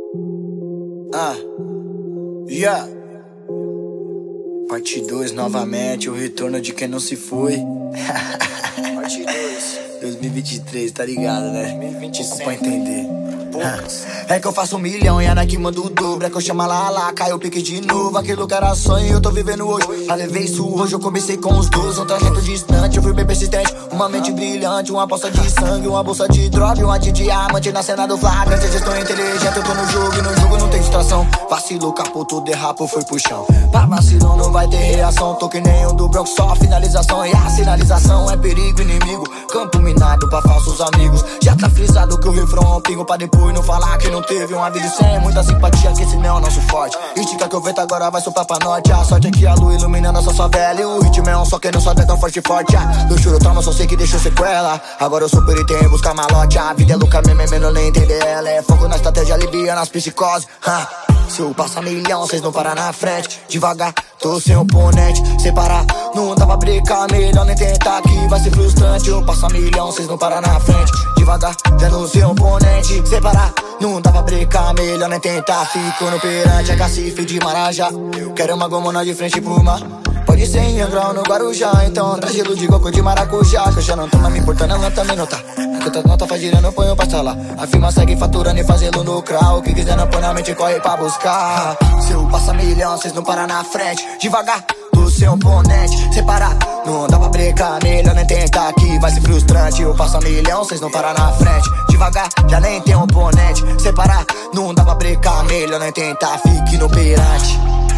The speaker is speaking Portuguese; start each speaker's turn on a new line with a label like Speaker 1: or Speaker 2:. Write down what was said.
Speaker 1: Yeah. Parte 2 novamente, o retorno de quem não se foi. Parte 2 2023, tá ligado, né? 2025 pouco pra entender. É que eu faço 1 milhão e a Nike manda o dobro. É que eu chamo a Lala, caiu o pique de novo. Aquilo que era sonho e eu tô vivendo hoje. Já levei isso hoje, eu comecei com os 12. Um trajeto distante, eu fui bem persistente. Uma mente brilhante, uma poça de sangue, uma bolsa de droga e um de diamante na cena do flagrante. Gestão inteligente, eu tô no jogo e no jogo não tem distração. Vacilou, capotou, derrapou, foi pro chão. Pra vacilão não vai ter reação. Tô que nem um do Bronx, só finalização. E a sinalização é perigo, inimigo. Campo minado pra falsos amigos. Já tá frisado que o refrão é um pingo pra depois não falar que não teve um aviso sem muita simpatia, que esse não é o nosso forte. Estica que o vento agora vai soprar pra norte. A sorte é que a lua ilumina nossa favela. E o ritmo é um só que não sobe tão forte. Do choro trauma, só sei que deixou sequela. Agora eu sou perito em buscar malote. A vida é louca mesmo, é menor nem entender ela. É foco na estratégia, aliviando as psicoses. Se eu passar 1 milhão, cês não param na frente. Devagar, tô sem oponente. Separar, não dá pra brincar. Melhor nem tentar que vai ser frustrante. Eu passo 1 milhão, cês não param na frente. Devagar, já não sei oponente. Separar, não dá pra brincar. Melhor nem tentar. Fico no perante, é cacife de Marajá. Quero uma gomona de frente pro mar. Pode ser em Angrau no Guarujá. Então traz gelo de coco de maracujá. Que eu já não tô mais me importando, ela também não tá. Enquanto nota faz girando, eu ponho pra sala. A firma segue faturando e fazendo no crowd. O que quiser não põe na mente, corre pra buscar. Se eu passar 1 milhão, cês não param na frente. Devagar, do seu oponente. Separar, não dá pra brincar. Melhor nem tentar que vai ser frustrante. Eu passo 1 milhão, cês não param na frente. Devagar, já nem tem oponente. Separar, não dá pra brincar. Melhor nem tentar, fique no perante.